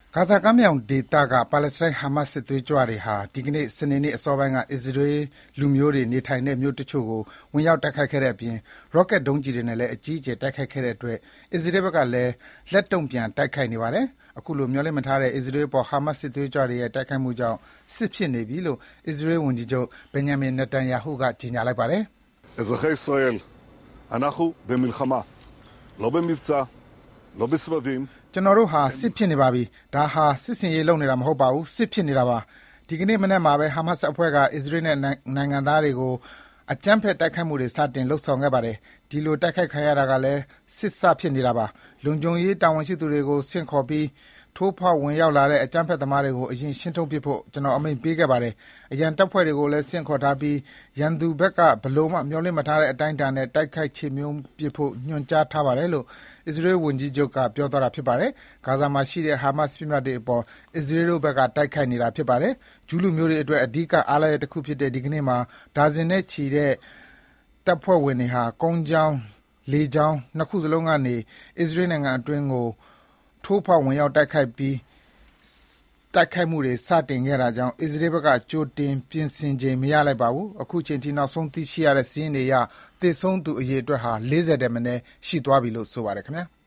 ဂါဇာကမ်းမြောင်ဒေသက ပါလက်စတိုင်း ဟာမတ်စ်စစ်သွေးကြွတွေဟာ ဒီကနေ့ စနေနေ့အစောပိုင်းက အစ္စရေးလူမျိုးတွေနေထိုင်တဲ့မြို့တချို့ကို ဝင်ရောက်တိုက်ခိုက်ခဲ့တဲ့အပြင် ရော့ကတ်ဒုံးကျည်တွေနဲ့လည်း အကြီးအကျယ်တိုက်ခိုက်ခဲ့တဲ့အတွက် အစ္စရေးဘက်ကလည်း လက်တုံ့ပြန်တိုက်ခိုက်နေပါတယ်။ အခုလို မျှော်လင့်မထားတဲ့ အစ္စရေးအပေါ် ဟာမတ်စ်စစ်သွေးကြွတွေရဲ့တိုက်ခိုက်မှုကြောင့် စစ်ဖြစ်နေပြီလို့ အစ္စရေးဝန်ကြီးချုပ် Benjamin Netanyahu က ကြေညာလိုက်ပါတယ်။ אזרחי ישראל, אנחנו במלחמה, לא במבצע, לא בסבבים. ကျွန်တော်တို့ဟာ စစ်ဖြစ်နေပါပြီ။ ဒါဟာ စစ်ဆင်ရေးလုပ်နေတာမဟုတ်ပါဘူး။ စစ်ဖြစ်နေတာပါ။ ဒီကနေ့မနက်မှာပဲ ဟာမတ်စ်အဖွဲ့က အစ္စရေးနဲ့နိုင်ငံသားတွေကို အကြမ်းဖက်တိုက်ခိုက်မှုတွေ စတင်လုပ်ဆောင်ခဲ့ပါတယ်။ ဒီလိုတိုက်ခိုက်ခံရတာကလည်း စစ်စဖြစ်နေတာပါ။ လုံခြုံရေးတာဝန်ရှိသူတွေကို ဆင့်ခေါ်ပြီး ထိုးဖောက်ဝင်ရောက်လာတဲ့ အကြမ်းဖက်သမားတွေကို အရင်ရှင်းထုတ်ပစ်ဖို့ ကျွန်တော်အမိန့်ပေးခဲ့ပါတယ်။ အရန်တပ်ဖွဲ့တွေကိုလည်း ဆင့်ခေါ်ထားပြီး ရန်သူဘက်က ဘယ်လိုမှ မျှော်လင့်မထားတဲ့အတိုင်းအတာနဲ့ တိုက်ခိုက်ချေမှုန်းပစ်ဖို့ ညွှန်ကြားထားပါတယ်လို့ အစ္စရေးဝန်ကြီးချုပ်က ပြောသွားတာပါ။ ဂါဇာမှာရှိတဲ့ ဟာမတ်စ်ပစ်မှတ်တွေအပေါ် အစ္စရေးတို့ဘက်က တိုက်ခိုက်နေတာဖြစ်ပါတယ်။ ဂျူးလူမျိုးတွေအတွက် အဓိကအားလပ်ရက်တခုဖြစ်တဲ့ ဒီကနေ့မှာ ဒါဇင်နဲ့ချီတဲ့တပ်ဖွဲ့ဝင်တွေဟာ ကုန်းကြောင်း၊ လေကြောင်း နှစ်ခုစလုံးကနေ အစ္စရေးနိုင်ငံအတွင်းကို ထိုးဖောက်ဝင်ရောက်တိုက်ခိုက်မှုတွေ စတင်ခဲ့တာကြောင့် အစ္စရေးဘက်က ကြိုတင်ပြင်ဆင်ချိန်မရလိုက်ပါဘူး။ အခုချိန်ထိ နောက်ဆုံးသိရှိရတဲ့စာရင်းတွေအရ သေဆုံးသူအရေအတွက်ဟာ ၄၀ ထက်မနည်းရှိသွားပြီလို့ ဆိုပါတယ်ခင်ဗျာ။